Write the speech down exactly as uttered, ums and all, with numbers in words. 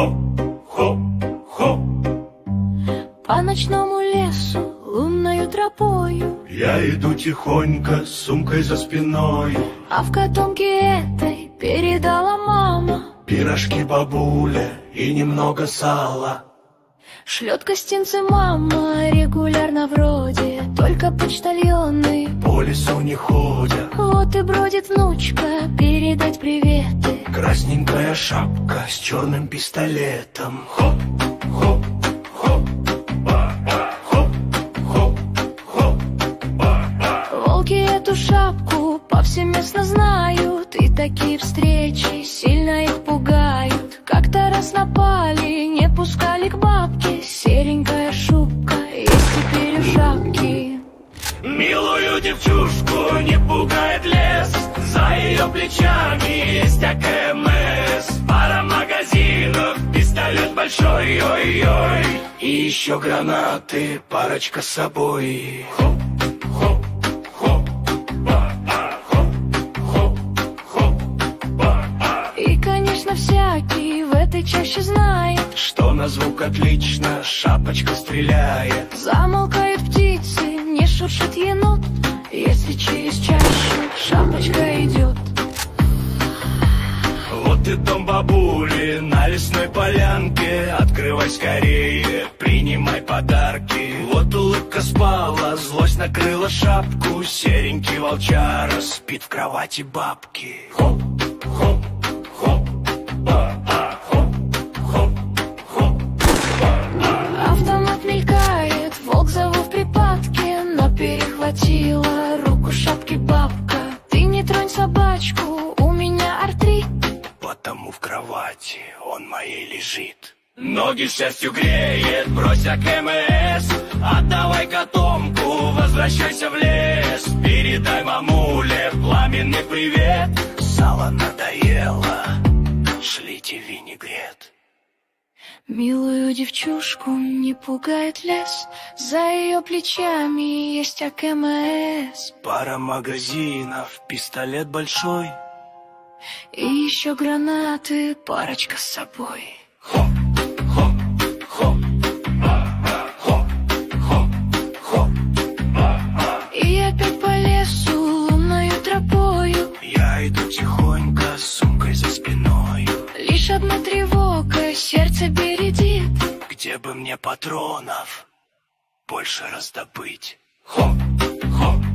хоп, хоп, хоп. По ночному лесу, лунною тропою Я иду тихонько, с сумкой за спиной. А в котомке этой передала мама Пирожки бабуля и немного сала. шлет гостинцы мама регулярно вроде, только почтальоны По лесу не ходят. вот и бродит внучка передать приветы. Красненькая шапка с черным пистолетом. Хоп, хоп, хоп, ба-ба, хоп, хоп, хоп, ба-ба. Волки эту шапку повсеместно знают, и такие встречи сильно их пугают. Как-то раз напали, не пускали к бабке, серенькая шубка есть теперь у шапки. Милую девчушку не пугает лес, за ее плечами есть АКМС. Пара магазинов, пистолет большой, ой-ой. И еще гранаты, парочка с собой. Хоп, хоп, хоп, ба-а, хоп, хоп, хоп, ба-а. И, конечно, всякий в этой чаще знает, Что на звук отлично, шапочка стреляет. замолкают птицы, не шуршит енот, если через чащу шапочка идет. Вот и дом бабули на лесной полянке. Открывай скорее, принимай подарки. Вот улыбка спала, злость накрыла шапку. Серенький волчара спит в кровати бабки. Хоп, хоп, хоп, ба-а, хоп, хоп, хоп, ба-а. Автомат мелькает, волк зову в припадке, но перехватила руку шапки бабка. Ты не тронь собачку, у меня артрит. Потому в кровати он моей лежит. Ноги счастью греет, брось АКМС. Отдавай котомку, возвращайся в лес. Передай мамуле пламенный привет. Сало надоело, шлите винегрет. Милую девчушку не пугает лес, за ее плечами есть АКМС. Пара магазинов, пистолет большой. И еще гранаты, парочка с собой. Хоп, хоп, хоп, ба-ба, хоп, хоп, хоп, ба-ба. И опять по лесу лунною тропою Я иду тихонько, с сумкой за спиной. лишь одна тревога, сердце бередит. Где бы мне патронов больше раздобыть? Хоп, хоп,